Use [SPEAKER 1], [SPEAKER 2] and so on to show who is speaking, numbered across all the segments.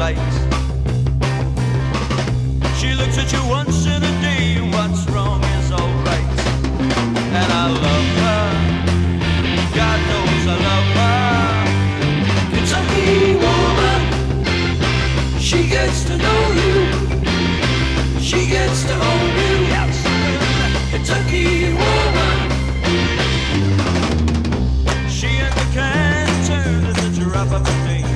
[SPEAKER 1] light. She looks at you once in a day, and what's wrong is alright. And I love her, God knows I love her. Kentucky woman, she gets to know you, she gets to own you. Kentucky woman, she ain't the kind of turn as a drop of a name.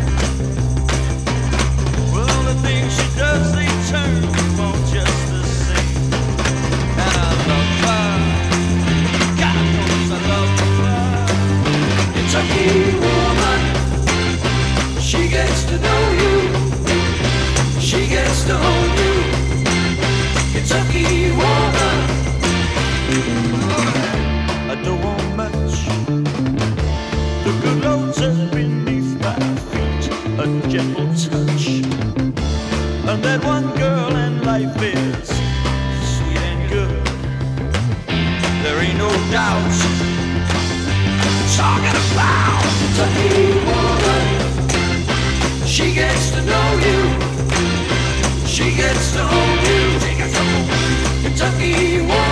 [SPEAKER 1] Well, the things she does, they turn you on just the same. And I love her, God knows I love her. Kentucky woman, she gets to know you, she gets to own you. Kentucky woman, I don't want much. The good Lord says beneath my feet a gentle touch. And that one girl in life is sweet and good. There ain't no doubt. Talking about Kentucky woman, she gets to know you, she gets to own you. Kentucky woman.